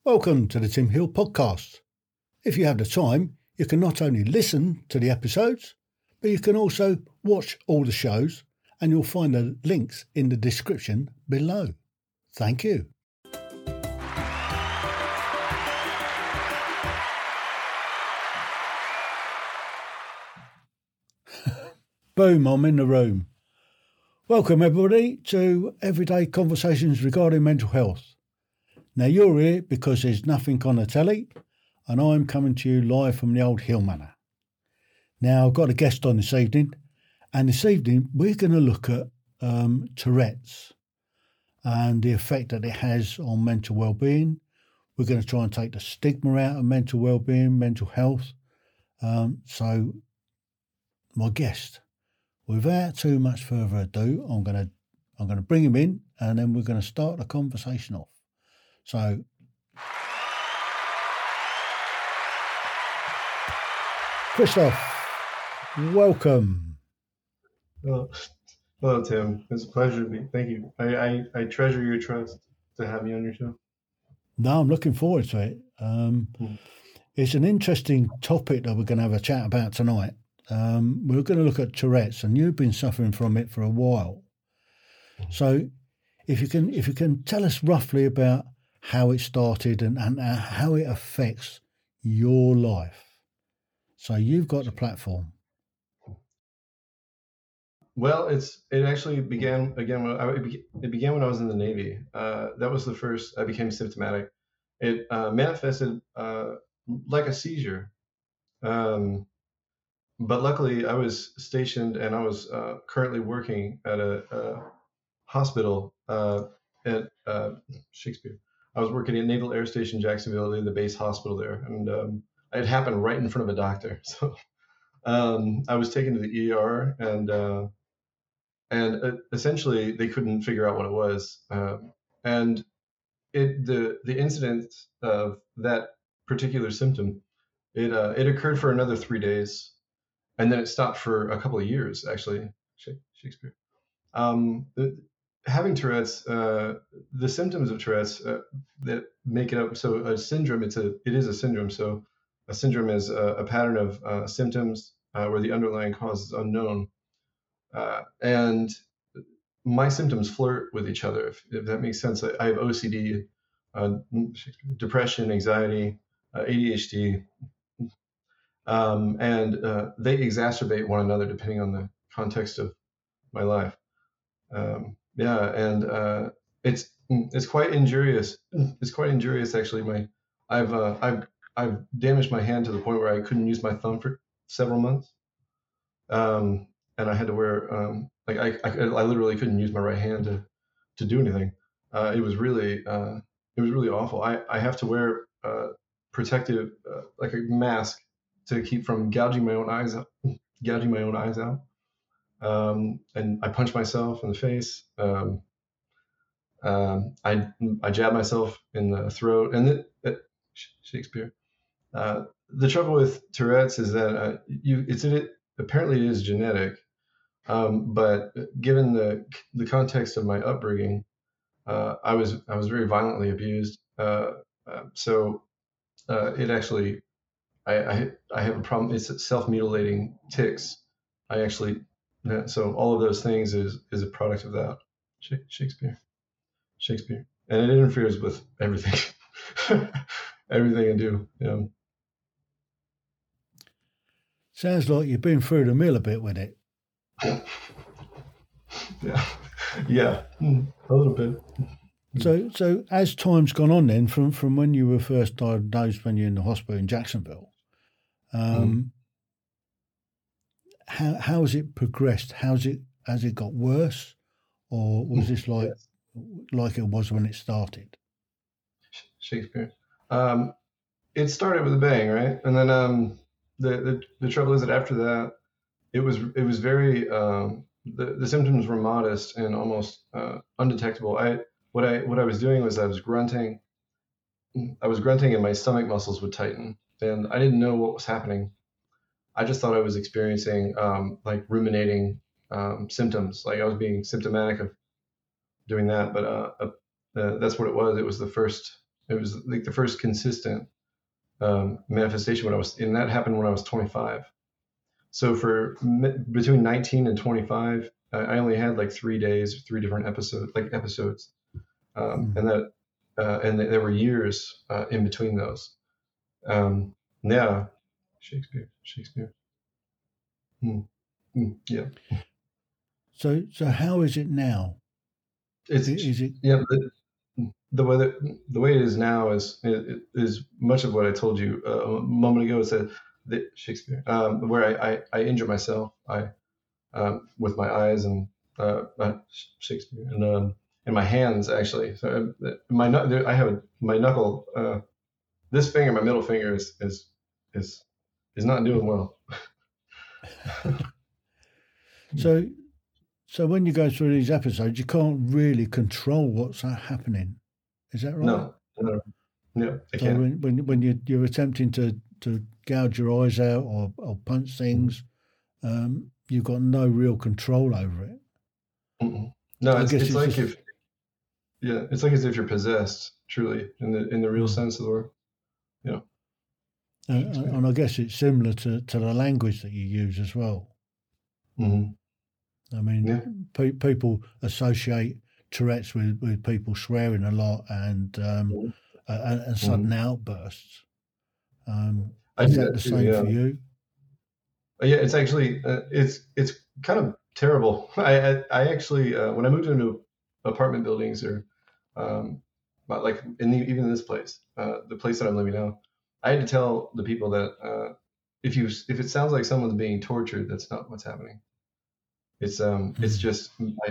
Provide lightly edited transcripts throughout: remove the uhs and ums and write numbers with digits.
Welcome to the Tim Hill Podcast. If you have the time, you can not only listen to the episodes, but you can also watch all the shows, and you'll find the links in the description below. Thank you. Boom, I'm in the room. Welcome everybody to Everyday Conversations Regarding Mental Health. Now you're here because there's nothing on the telly, and I'm coming to you live from the old Hill Manor. Now I've got a guest on this evening, and this evening we're going to look at Tourette's and the effect that it has on mental well-being. We're going to try and take the stigma out of mental well-being, mental health. So my guest, without too much further ado, I'm going to bring him in, and then we're going to start the conversation off. So, Christoph, welcome. Well, hello, Tim. It's a pleasure to be. Thank you. I treasure your trust to have me on your show. No, I'm looking forward to it. It's an interesting topic that we're going to have a chat about tonight. We're going to look at Tourette's, and you've been suffering from it for a while. So, if you can tell us roughly about how it started and how it affects your life. So you've got the platform. Well, it actually began again. It began when I was in the Navy. That was the first I became symptomatic. It manifested like a seizure. But luckily, I was stationed and I was currently working at a hospital at Shakespeare. I was working at Naval Air Station Jacksonville, the base hospital there, and it happened right in front of a doctor. So I was taken to the ER, and essentially they couldn't figure out what it was. And the incident of that particular symptom, it occurred for another 3 days, and then it stopped for a couple of years, actually. Shakespeare. Having Tourette's, the symptoms of Tourette's that make it up. So a syndrome, it is a syndrome. So a syndrome is a pattern of symptoms where the underlying cause is unknown. And my symptoms flirt with each other, if that makes sense. I have OCD, depression, anxiety, ADHD, and they exacerbate one another depending on the context of my life. It's quite injurious. It's quite injurious, actually. I've damaged my hand to the point where I couldn't use my thumb for several months, and I had to wear I literally couldn't use my right hand to do anything. It was really awful. I have to wear protective like a mask to keep from gouging my own eyes out. And I punch myself in the face. I jab myself in the throat, and Shakespeare. The trouble with Tourette's is that apparently it is genetic, but given the context of my upbringing, I was very violently abused. So it actually, I have a problem. It's self-mutilating tics. So all of those things is a product of that. Shakespeare, and it interferes with everything, everything I do. Yeah. Sounds like you've been through the mill a bit with it. Yeah, a little bit. So as time's gone on, then from when you were first diagnosed when you're in the hospital in Jacksonville, how has it progressed? Has it got worse, or was this like it was when it started? Shakespeare. It started with a bang, right? And then the trouble is that after that, it was very the symptoms were modest and almost undetectable. What I was doing was I was grunting, and my stomach muscles would tighten, and I didn't know what was happening. I just thought I was experiencing like ruminating symptoms, like I was being symptomatic of doing that, but that's what it was. It was the first It was like the first consistent manifestation and that happened when I was 25. So between 19 and 25, I only had like 3 days, 3 different episodes, and that and there were years in between those. Yeah, Shakespeare. Yeah. So how is it now? Is it? Yeah. The way it is now is much of what I told you a moment ago. Is that Shakespeare, where I injure myself, with my eyes and Shakespeare and my hands actually. So I have my knuckle. This finger, my middle finger, is not doing well. So when you go through these episodes, you can't really control what's happening. Is that right? No, I So can't. when you're attempting to gouge your eyes out or punch things, you've got no real control over it. No, it's like it's like as if you're possessed, truly, in the real sense of the word. Yeah. And I guess it's similar to the language that you use as well. Mm-hmm. I mean, people associate Tourette's with people swearing a lot and sudden outbursts. Is that the same for you? Yeah, it's actually it's kind of terrible. I actually when I moved into apartment buildings or like even in this place, the place that I'm living now, I had to tell the people that if it sounds like someone's being tortured, that's not what's happening. It's just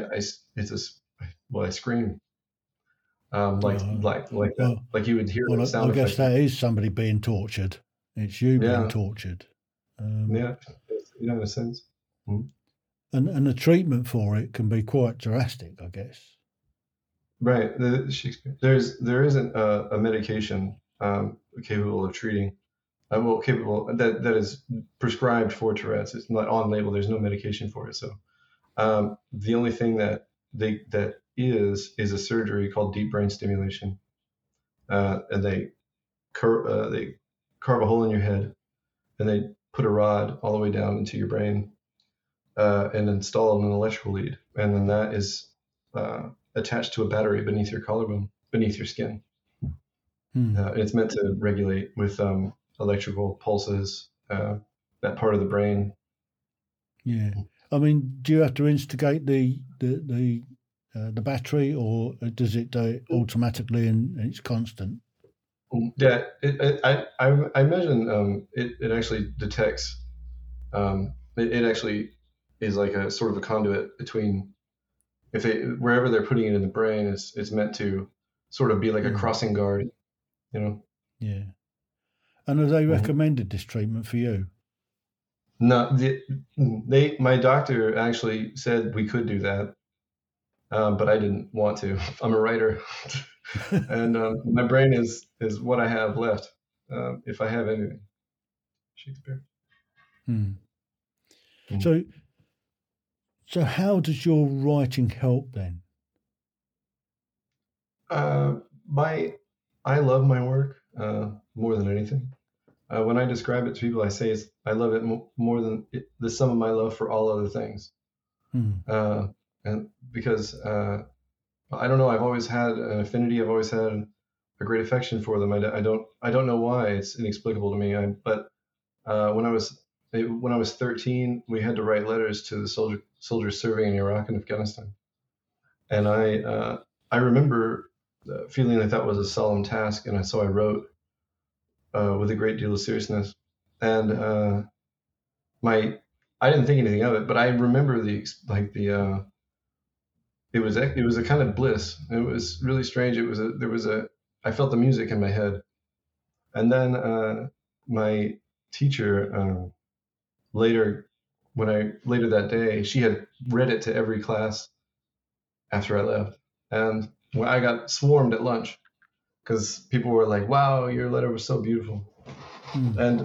I scream like that, like you would hear the sound. I guess that is somebody being tortured. It's you being tortured. Yeah, in a sense. Mm-hmm. And the treatment for it can be quite drastic, I guess. Right. There isn't a medication capable of treating. Capable that is prescribed for Tourette's. It's not on label. There's no medication for it. So the only thing that is a surgery called deep brain stimulation, and they carve a hole in your head, and they put a rod all the way down into your brain, and install an electrical lead, and then that is attached to a battery beneath your collarbone, beneath your skin. It's meant to regulate with electrical pulses that part of the brain. Yeah, I mean, do you have to instigate the battery, or does it do it automatically and it's constant? Yeah, I imagine it actually detects. It actually is like a sort of a conduit between wherever they're putting it in the brain, it's meant to sort of be like a crossing guard, you know. Yeah. And have they recommended this treatment for you? No, my doctor actually said we could do that, but I didn't want to. I'm a writer, and my brain is what I have left, if I have anything. Shakespeare. So how does your writing help then? I love my work more than anything. When I describe it to people, I say I love it more than the sum of my love for all other things. And because I don't know, I've always had an affinity. I've always had a great affection for them. I don't know why. It's inexplicable to me. But when I was 13, we had to write letters to the soldiers serving in Iraq and Afghanistan, and I remember feeling like that was a solemn task, and so I wrote with a great deal of seriousness. And I didn't think anything of it, but I remember it was a kind of bliss. It was really strange. I felt the music in my head, and then my teacher later that day, she had read it to every class after I left, and when I got swarmed at lunch because people were like, "Wow, your letter was so beautiful," and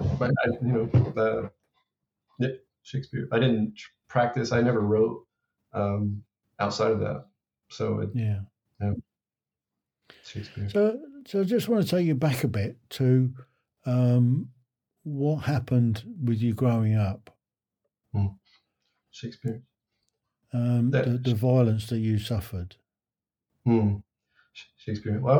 Shakespeare. I didn't practice. I never wrote outside of that. So yeah. Shakespeare. So So I just want to take you back a bit to what happened with you growing up, Shakespeare. the violence that you suffered. Shakespeare. Well,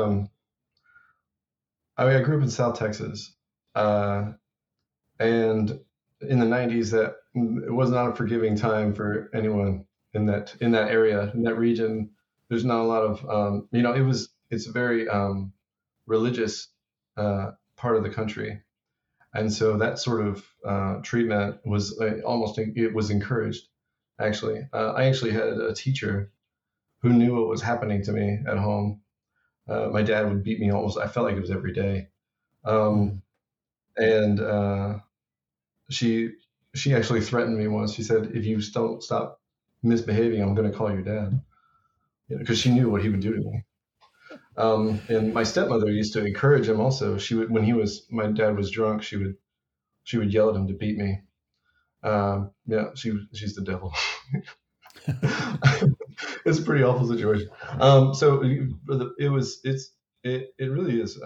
I grew up in South Texas, and in the 90s, that it was not a forgiving time for anyone in that area, in that region. There's not a lot of, it's a very religious part of the country. And so that sort of treatment was it was encouraged, actually. I actually had a teacher who knew what was happening to me at home. My dad would beat me I felt like it was every day. And she actually threatened me once. She said, if you don't stop misbehaving, I'm going to call your dad. Because she knew what he would do to me. And my stepmother used to encourage him also. She would, my dad was drunk, she would yell at him to beat me. She's the devil. It's a pretty awful situation. So it really is.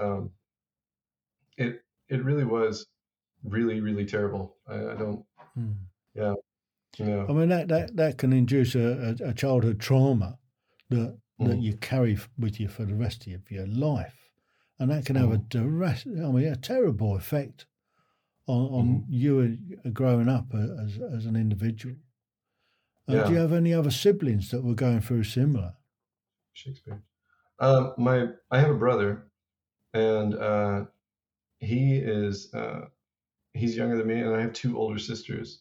It really was really, really terrible. I don't. Yeah. I mean that can induce a childhood trauma that you carry with you for the rest of your life, and that can have a terrible effect on you growing up as an individual. Do you have any other siblings that were going through similar? Shakespeare. I have a brother, and he's younger than me, and I have two older sisters.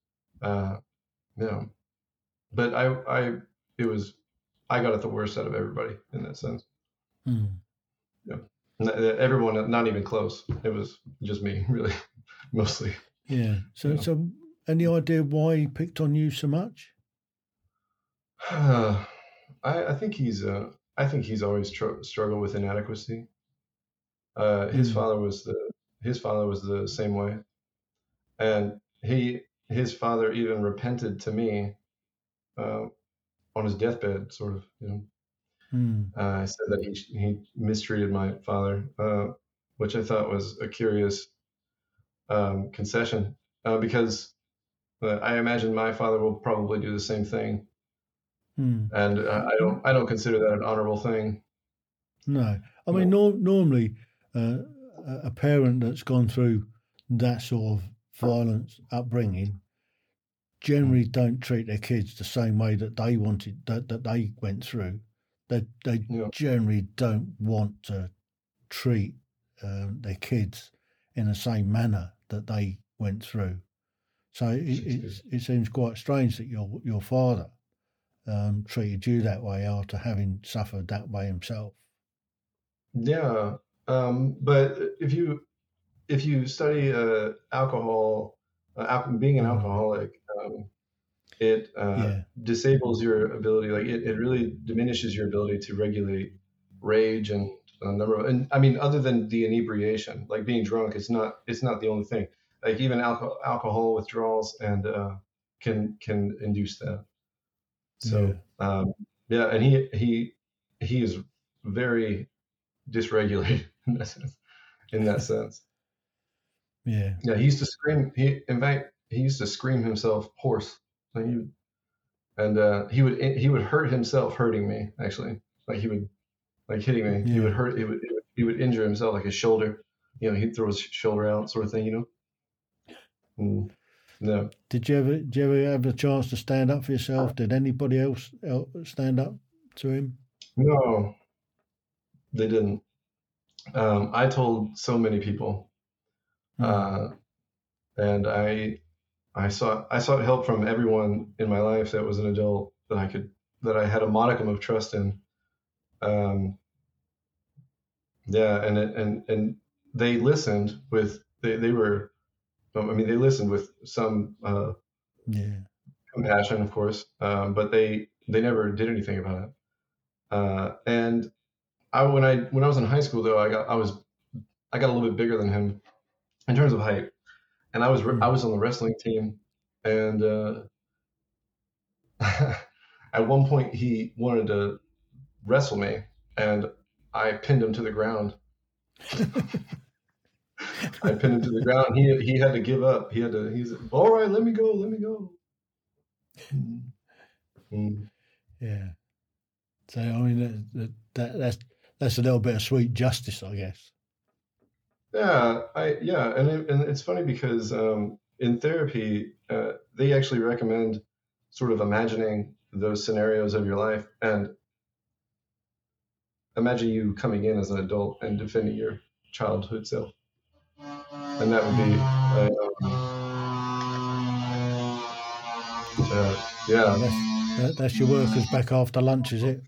But I got it the worst out of everybody in that sense. Yeah, everyone, not even close. It was just me, really, mostly. Yeah. So any idea why he picked on you so much? I think he's always struggled with inadequacy. His father was the same way, and his father even repented to me on his deathbed, sort of. Said that he mistreated my father, which I thought was a curious concession, because I imagine my father will probably do the same thing. And I don't consider that an honorable thing. No, I mean normally a parent that's gone through that sort of violence upbringing generally don't treat their kids the same way that they wanted that they went through. They generally don't want to treat their kids in the same manner that they went through. So it seems quite strange that your father treated you that way after having suffered that way himself. Yeah, but if you study alcohol, being an alcoholic, it disables your ability. Like it really diminishes your ability to regulate rage and a number of. And I mean, other than the inebriation, like being drunk, it's not the only thing. Like even alcohol withdrawals and can induce that. So and he is very dysregulated in that sense. Yeah. Yeah, he used to scream. In fact, he used to scream himself hoarse. Like he would hurt himself hurting me, actually. Like he would, like hitting me. Yeah. He would injure himself, like his shoulder. He'd throw his shoulder out, sort of thing. No. Did you ever have a chance to stand up for yourself? Did anybody else stand up to him? No, they didn't. I told so many people, and I sought help from everyone in my life that was an adult that I had a modicum of trust in. And they listened with they listened with some compassion, of course, but they never did anything about it. And when I was in high school, though, I got a little bit bigger than him in terms of height, and I was on the wrestling team, and at one point he wanted to wrestle me, and I pinned him to the ground. I pinned him to the ground. He had to give up. He's all right. Let me go. Let me go. Mm. Yeah. So I mean that's a little bit of sweet justice, I guess. Yeah, and it's funny because in therapy they actually recommend sort of imagining those scenarios of your life and imagine you coming in as an adult and defending your childhood self, and that would be yeah. That's your workers back after lunch, is it?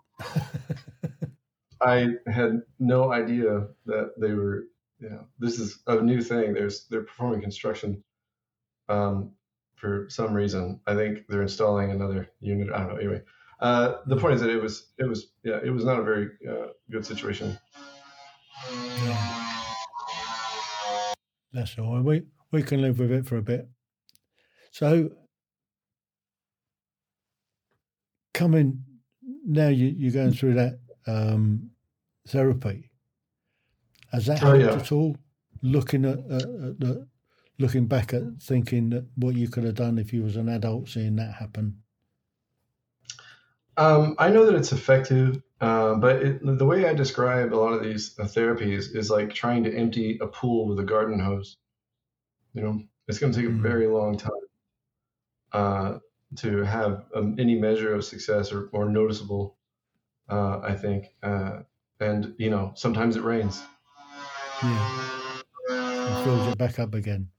I had no idea that they were. Yeah, this is a new thing. They're performing construction for some reason. I think they're installing another unit. I don't know. Anyway, the point is that it was not a very good situation. Yeah. That's all. We can live with it for a bit. So coming now, you're going through that therapy. Has that helped at all? Looking back at thinking that what you could have done if you was an adult, seeing that happen. I know that it's effective, but the way I describe a lot of these therapies is like trying to empty a pool with a garden hose. You know, it's going to take a very long time to have any measure of success or noticeable. I think, and you know, sometimes it rains. Yeah, and fills it back up again.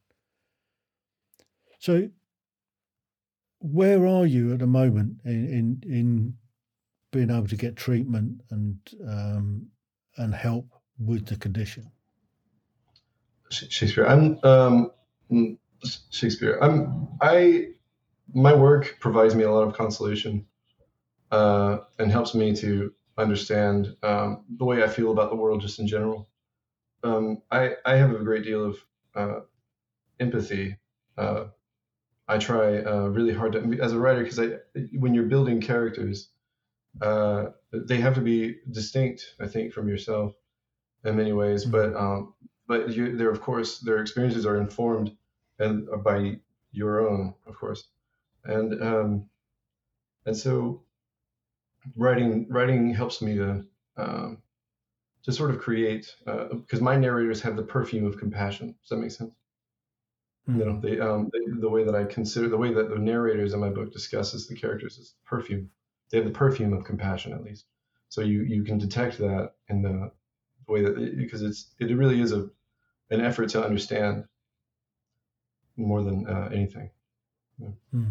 So, where are you at the moment in being able to get treatment and help with the condition? Shakespeare. Shakespeare. My work provides me a lot of consolation and helps me to understand the way I feel about the world just in general. I have a great deal of empathy. I try really hard to, as a writer, because when you're building characters, they have to be distinct, I think, from yourself in many ways. But of course, their experiences are informed and by your own, of course, and so writing helps me to sort of create, because my narrators have the perfume of compassion. Does that make sense? You know, the way that I consider, the way that the narrators in my book discusses the characters is perfume. They have the perfume of compassion, at least. So you can detect that in the way that, because it really is an effort to understand more than anything. Yeah.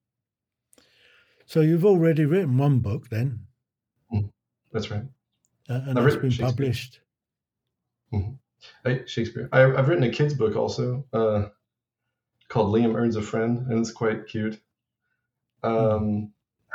So you've already written one book, then? That's right. And it's been published. Shakespeare. I've written a kid's book also. Called Liam Earns a Friend, and it's quite cute. And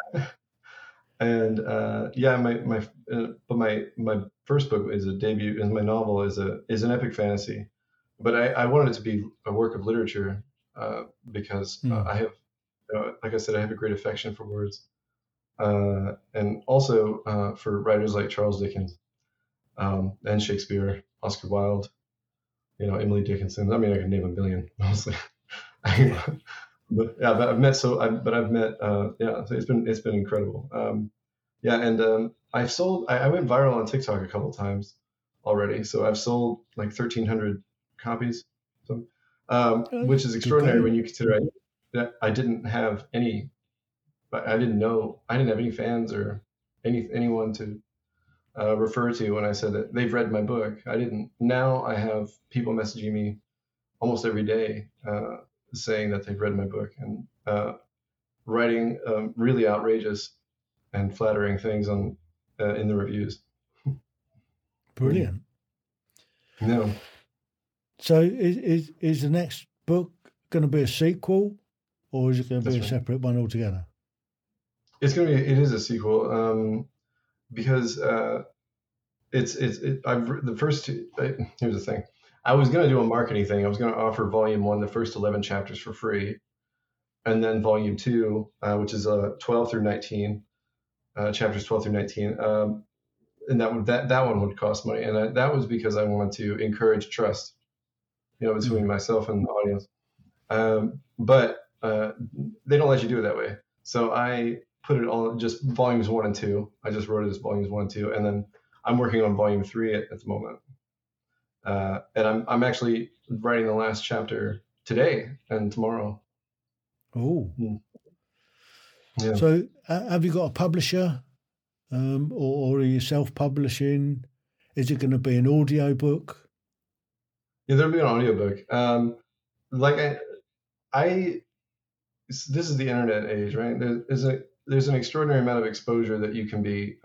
my first book is a debut, and my novel is an epic fantasy, but I wanted it to be a work of literature because I have, like I said, I have a great affection for words, and also for writers like Charles Dickens and Shakespeare, Oscar Wilde, you know, Emily Dickinson. I mean, I could name a million, mostly. But I've met. So it's been incredible. And I've sold. I went viral on TikTok a couple times already, so I've sold like 1,300 copies, which is extraordinary when you consider that I didn't have any. I didn't have any fans or anyone to refer to when I said that they've read my book. I didn't. Now I have people messaging me almost every day. Saying that they've read my book and writing really outrageous and flattering things in the reviews. Brilliant. No. So is the next book going to be a sequel, or is it going to be a separate one altogether? It is a sequel because here's the thing. I was going to do a marketing thing. I was going to offer volume 1, the first 11 chapters for free. And then volume 2, which is 12 through 19, chapters 12 through 19. and that one would cost money, and that was because I wanted to encourage trust, between myself and the audience. But they don't let you do it that way. So I put it all just volumes 1 and 2. I just wrote it as volumes 1 and 2, and then I'm working on volume 3 at the moment. And I'm actually writing the last chapter today and tomorrow. Oh. Yeah. So have you got a publisher, or are you self-publishing? Is it going to be an audio book? Yeah, there'll be an audiobook. This is the internet age, right? There's an extraordinary amount of exposure that you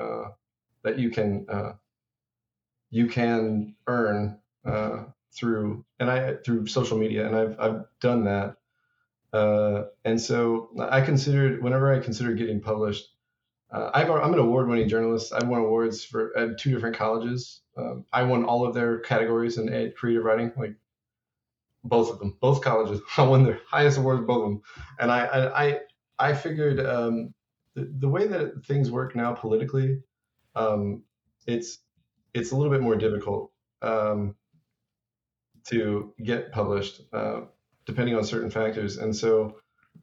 can earn through social media, and I've done that. And so whenever I considered getting published, I'm an award-winning journalist. I've won awards at 2 different colleges. I won all of their categories in creative writing, like both of them, both colleges. I won their highest awards, both of them. And I figured the way that things work now politically, it's a little bit more difficult to get published, depending on certain factors. And so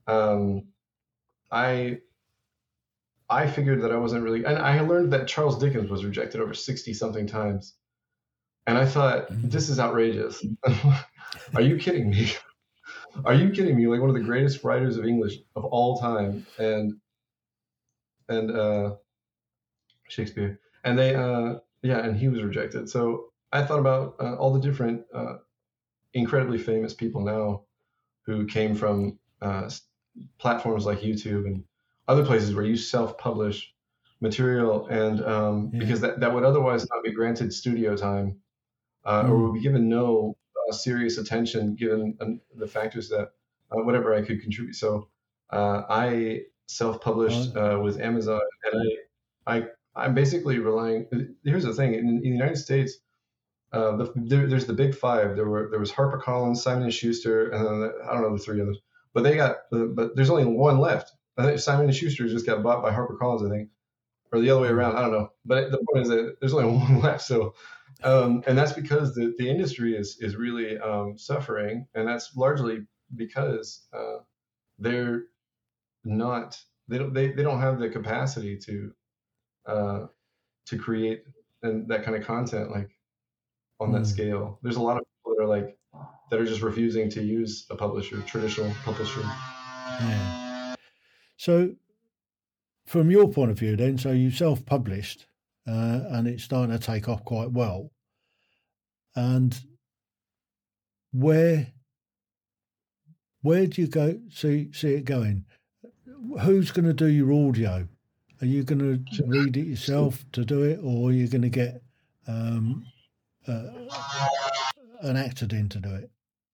I figured that I wasn't really, and I learned that Charles Dickens was rejected over 60 something times. And I thought, this is outrageous. Are you kidding me? Are you kidding me? Like one of the greatest writers of English of all time, and Shakespeare, and and he was rejected. So I thought about all the different incredibly famous people now who came from platforms like YouTube and other places where you self-publish material, and because that would otherwise not be granted studio time, or would be given no serious attention given the factors that whatever I could contribute. So I self-published with Amazon, and I'm basically relying. Here's the thing: in the United States, there's the big 5. There was HarperCollins, Simon and Schuster, and then I don't know the 3 others. But but there's only one left. I think Simon and Schuster just got bought by HarperCollins, I think, or the other way around. I don't know. But the point is that there's only one left. So, and that's because the industry is really suffering, and that's largely because they're not. They don't have the capacity to create that kind of content like on that scale. There's a lot of people that are just refusing to use a traditional publisher. Yeah. So, from your point of view, then, so you self-published, and it's starting to take off quite well. And where do you go see it going? Who's going to do your audio? Are you going to read it yourself to do it, or are you going to get an actor in to do it?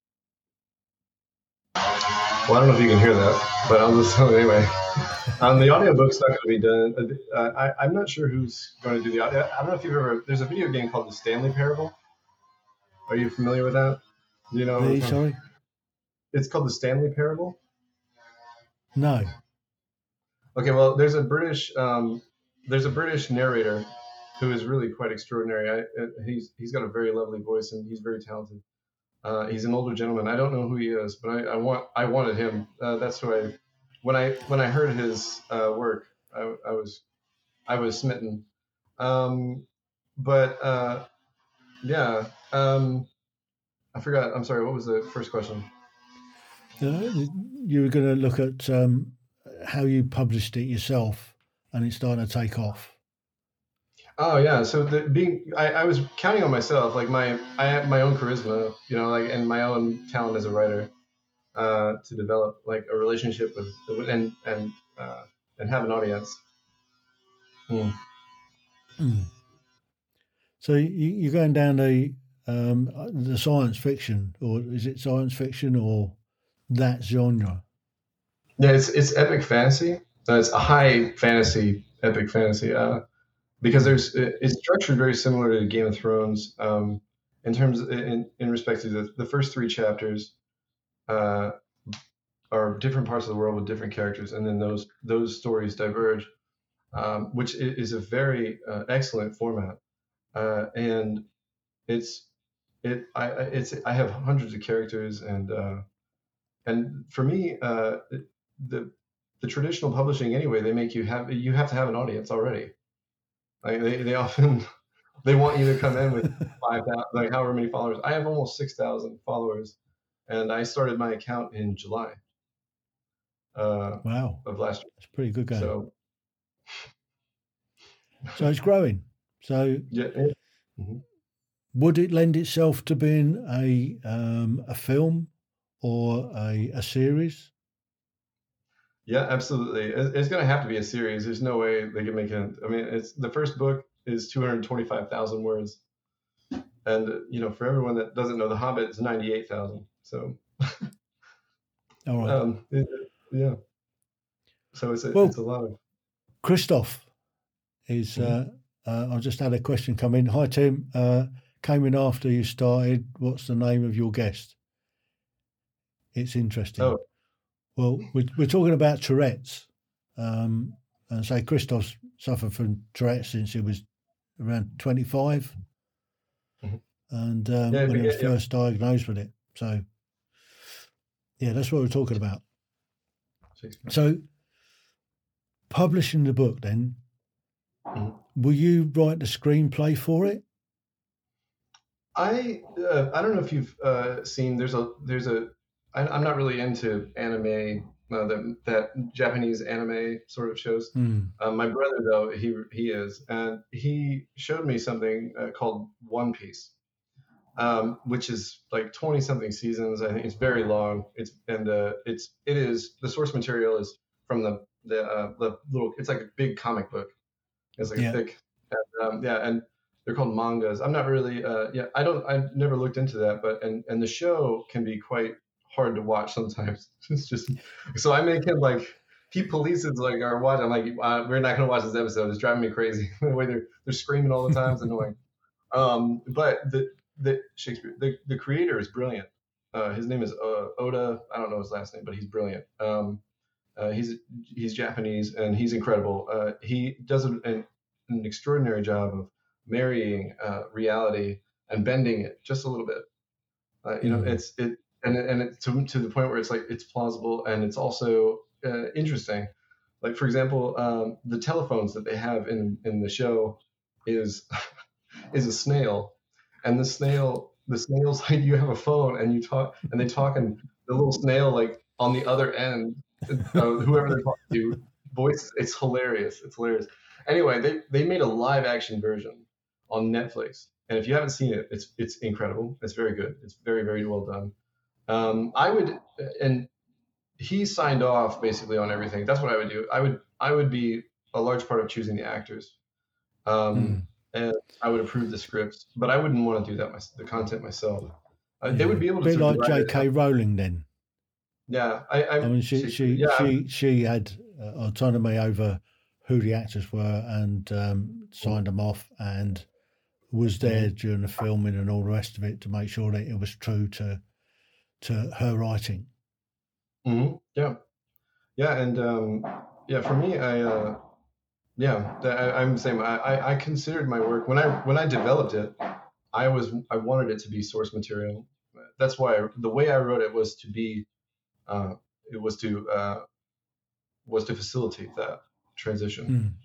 Well, I don't know if you can hear that, but I'll just tell you anyway. The audiobook's not going to be done. I'm not sure who's going to do the audio. I don't know if you've ever. There's a video game called The Stanley Parable. Are you familiar with that? You know. Sorry. It's called The Stanley Parable. No. Okay, well, there's a British narrator who is really quite extraordinary. He's got a very lovely voice, and he's very talented. He's an older gentleman. I don't know who he is, but I wanted him. That's who when I heard his work, I was smitten. I forgot. I'm sorry. What was the first question? You were going to look at how you published it yourself, and it's starting to take off. Oh yeah. So I was counting on myself, like I have my own charisma, and my own talent as a writer, to develop like a relationship with and have an audience. So you're going down the science fiction, or is it science fiction or that genre? Yeah, it's epic fantasy. It's a high fantasy, epic fantasy. Because it's structured very similar to Game of Thrones, in terms in respect to the first 3 chapters are different parts of the world with different characters, and then those stories diverge. which is a very excellent format. And it's I have hundreds of characters, and for me, the traditional publishing anyway, they make you have to have an audience already. Like they often they want you to come in with 5,000, like however many followers. I have almost 6,000 followers, and I started my account in July Wow, of last year. that's pretty good going. So it's growing. So yeah. Mhm. would it lend itself to being a film or a series? Yeah, absolutely. It's going to have to be a series. There's no way they can make it. I mean, it's the first book is 225,000 words, and for everyone that doesn't know, The Hobbit is 98,000. So, All right. Yeah. So it's a lot of. Christoph is. I just had a question come in. Hi Tim. Came in after you started. What's the name of your guest? It's interesting. Oh. Well, we're talking about Tourette's, and say Christoph's suffered from Tourette's since he was around 25, and when he was first diagnosed with it. So, yeah, that's what we're talking about. So, publishing the book, then, will you write the screenplay for it? I don't know if you've seen. There's a. I'm not really into anime, that Japanese anime sort of shows. My brother, though, he is, and he showed me something called One Piece, which is like 20 something seasons. I think it's very long. It is the source material is from the little. It's like a big comic book. It's like a thick, and they're called mangas. I'm not really, I've never looked into that, but and the show can be quite hard to watch sometimes. It's just, so I make him he polices our watch. I'm like, we're not gonna watch this episode. It's driving me crazy. The way they're screaming all the time is annoying. But the Shakespeare, the creator is brilliant. His name is Oda. I don't know his last name, but he's brilliant. He's Japanese and he's incredible. He does an extraordinary job of marrying reality and bending it just a little bit. It's to the point where it's plausible and it's also interesting. Like, for example, the telephones that they have in the show is is a snail, and the snail's like, you have a phone and you talk and they talk, and the little snail on the other end, whoever they're talking to, voice. It's hilarious. Anyway, they made a live action version on Netflix, and if you haven't seen it, it's incredible. It's very good. It's very, very well done. And he signed off basically on everything. That's what I would do. I would be a large part of choosing the actors, and I would approve the scripts, but I wouldn't want to do that the content myself. They would be able to. A bit like J.K. Rowling, then. Yeah, I mean, she had autonomy over who the actors were and signed them off and was there during the filming and all the rest of it to make sure that it was true to her writing. Mm-hmm. Yeah, and for me, I'm the same. I considered my work when I developed it, I wanted it to be source material. That's why the way I wrote it was to be. It was to facilitate that transition.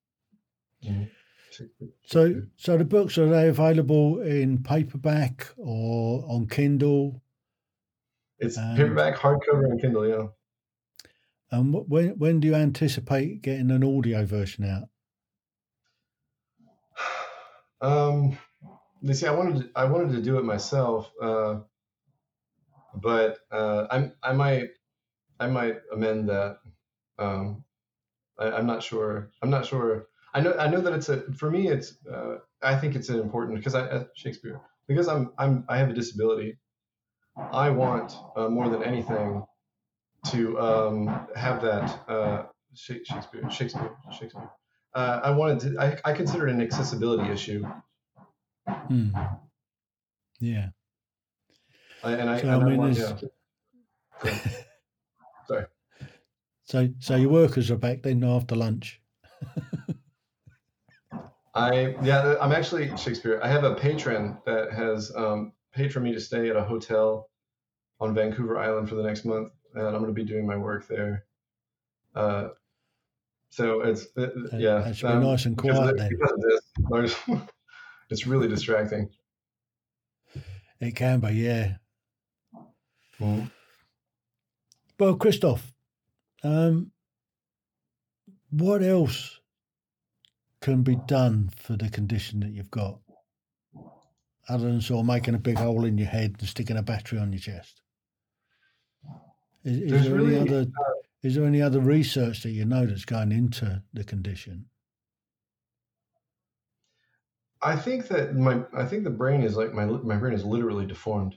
So the books, are they available in paperback or on Kindle? It's paperback, hardcover, and Kindle. Yeah. And when do you anticipate getting an audio version out? You see, I wanted to do it myself. But I might amend that. I'm not sure. I know that for me it's I think it's important because Shakespeare, because I have a disability. I want more than anything to have that Shakespeare. I wanted to. I consider it an accessibility issue. Yeah. Sorry. So your workers are back then after lunch. I'm actually Shakespeare. I have a patron that has paid for me to stay at a hotel on Vancouver Island for the next month, and I'm going to be doing my work there. So yeah. That should be nice and quiet then. Because of this, it's really distracting. It can be, yeah. Mhm. Well, Christoph, what else can be done for the condition that you've got, other than sort of making a big hole in your head and sticking a battery on your chest? Is there any other research that you know that's going into the condition? I think that the brain is like my brain is literally deformed,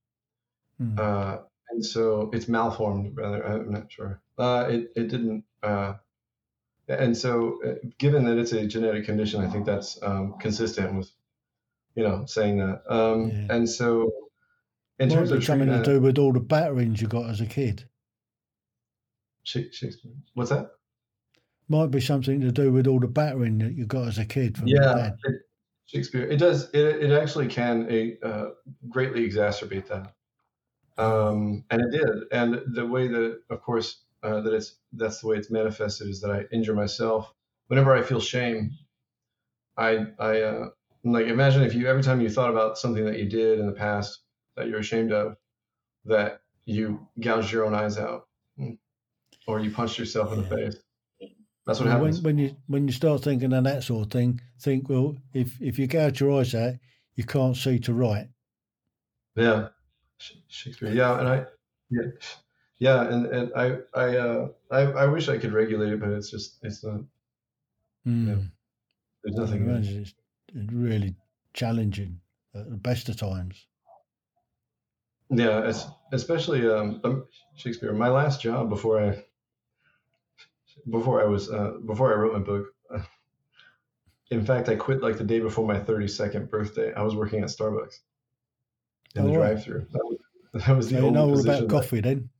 and so it's malformed. Rather, I'm not sure. It didn't. And so, given that it's a genetic condition, I think that's consistent with, saying that. Yeah. And so, in terms of something to do with all the batterings you got as a kid. Shakespeare. What's that? Might be something to do with all the battering that you got as a kid from your dad. Shakespeare. It does. It actually can greatly exacerbate that, and it did. And the way that, of course, that's the way it's manifested is that I injure myself whenever I feel shame. I like, imagine if every time you thought about something that you did in the past that you're ashamed of, that you gouged your own eyes out, or you punched yourself in the face. That's what happens. When you start thinking of that sort of thing, think, well, if you gouge your eyes out, you can't see to write. Yeah, Shakespeare. Yeah, and I wish I could regulate it, but it's not. Yeah, there's nothing. It's really challenging at the best of times. Yeah, especially Shakespeare. My last job before I wrote my book. In fact, I quit like the day before my 32nd birthday. I was working at Starbucks in the drive-thru. That was the only position. All about coffee then.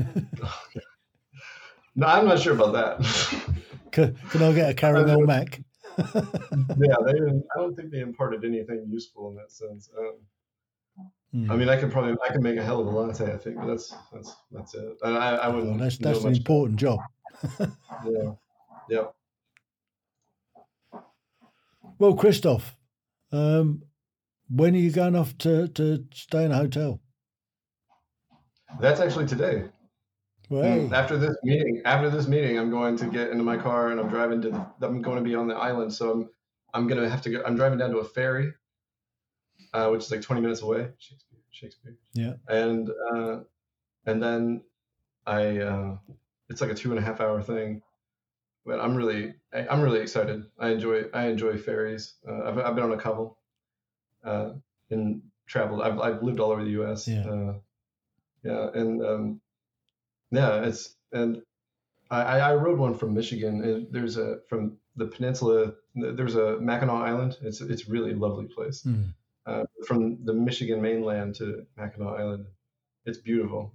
No, I'm not sure about that. Can I get a caramel mac? Yeah, I don't think they imparted anything useful in that sense. I mean, I can make a hell of a latte, I think, but that's it. And I wouldn't. Well, that's an important job. Yeah. Well, Christoph, when are you going off to stay in a hotel? That's actually today. Right. After this meeting, I'm going to get into my car and I'm going to be on the island. So I'm going to have to go. I'm driving down to a ferry, which is like 20 minutes away. Shakespeare. Yeah. And then it's like a 2.5 hour thing. But I'm really excited. I enjoy ferries. I've been on a couple, and traveled. I've lived all over the U.S. I rode one from Michigan. There's from the peninsula. There's a Mackinac Island. It's a really lovely place. From the Michigan mainland to Mackinac Island, it's beautiful.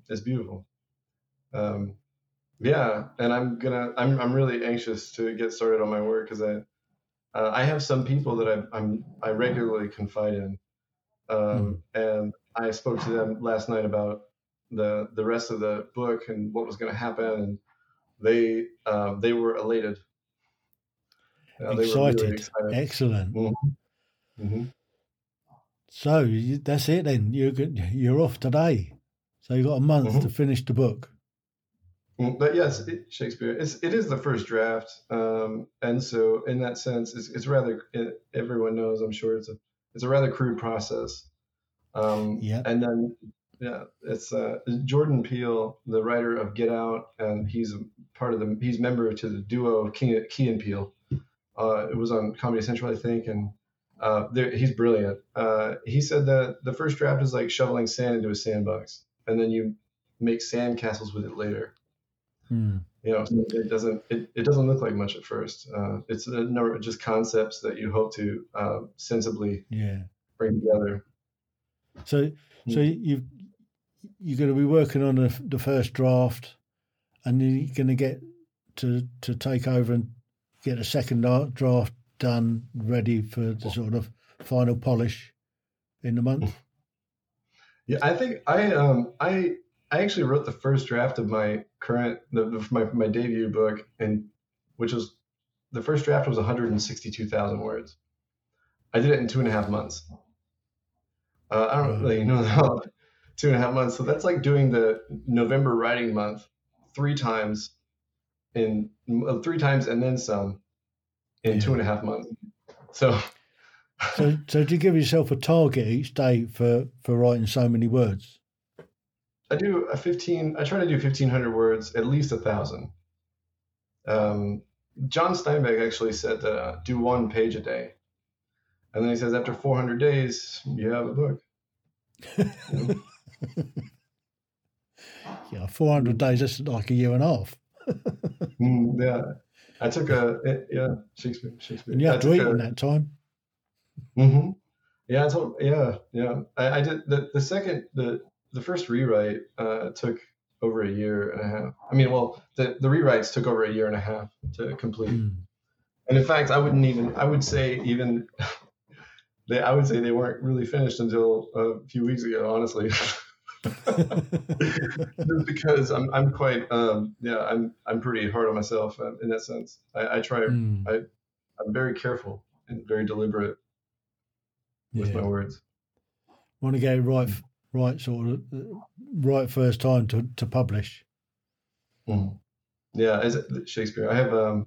And I'm really anxious to get started on my work because I have some people that I regularly confide in, and I spoke to them last night about the rest of the book and what was going to happen, and they were elated. Excited. They were really excited. Excellent. Mm-hmm. So that's it then. You're off today. So you've got a month to finish the book. But yes, Shakespeare. It is the first draft, and so in that sense, it's rather. Everyone knows, I'm sure, it's a rather crude process. And then it's Jordan Peele, the writer of Get Out, and he's member to the duo of Key and Peele. It was on Comedy Central, I think, and he's brilliant. He said that the first draft is like shoveling sand into a sandbox, and then you make sand castles with it later. So it doesn't look like much at first. It's a number of just concepts that you hope to sensibly bring together. So you're going to be working on the first draft, and you're going to get to take over and get a second draft done, ready for the sort of final polish in the month? Yeah, I think I actually wrote the first draft of my my debut book, and which was the first draft was 162,000 words. I did it in 2.5 months. I don't really know how 2.5 months. So that's like doing the November writing month 3 times and then some in 2.5 months. So do you give yourself a target each day for writing so many words? I do I try to do 1,500 words, at least 1,000. John Steinbeck actually said that do 1 page a day. And then he says after 400 days, you have a book. Yeah, 400 days, that's like a year and a half. Yeah. I took Shakespeare. And you have to eat in that time. Mm-hmm. Yeah, I did the first rewrite took over a year and a half. I mean, well, the rewrites took over a year and a half to complete. And in fact, I would say they weren't really finished until a few weeks ago, honestly. Just because I'm quite I'm pretty hard on myself in that sense. I try I'm very careful and very deliberate with my words. Want to get it right sort of right first time to publish. Yeah, as Shakespeare, I have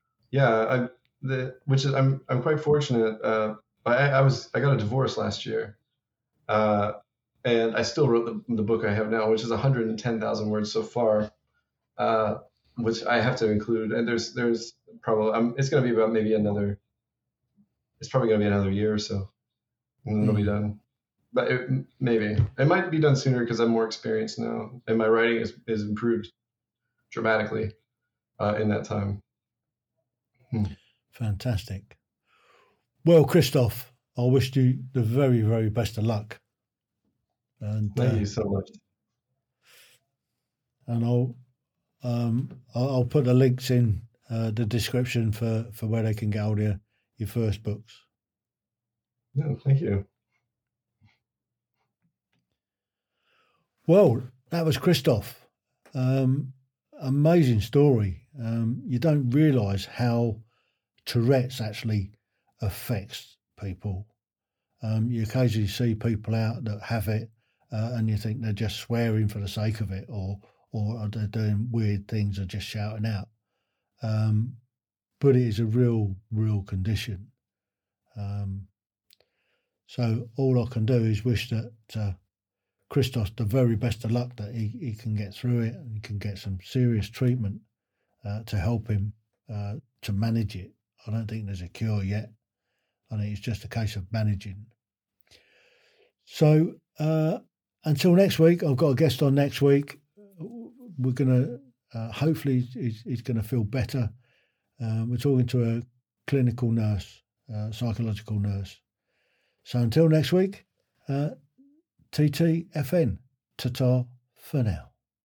I'm quite fortunate. I got a divorce last year, and I still wrote the book I have now, which is 110,000 words so far, which I have to include. And there's probably it's going to be about it's probably going to be another year or so, and then it'll be done. But it might be done sooner because I'm more experienced now, and my writing is improved dramatically in that time. Fantastic. Well, Christoph, I wish you the very, very best of luck. And thank you so much. And I'll put the links in the description for where they can get hold of your first books. No, thank you. Well, that was Christoph. Amazing story. You don't realise how Tourette's actually affects people. You occasionally see people out that have it, and you think they're just swearing for the sake of it, or they're doing weird things or just shouting out. But it is a real condition. So all I can do is wish that Christoph the very best of luck, that he can get through it and he can get some serious treatment to help him to manage it. I don't think there's a cure yet. I think it's just a case of managing. So until next week, I've got a guest on next week. We're going to, hopefully he's going to feel better. We're talking to a clinical nurse, psychological nurse. So until next week, TTFN, ta-ta for now.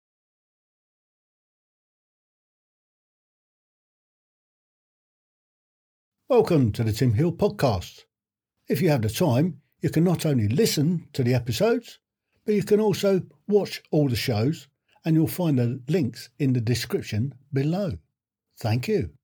Welcome to the Tim Hill Podcast. If you have the time, you can not only listen to the episodes, but you can also watch all the shows, and you'll find the links in the description below. Thank you.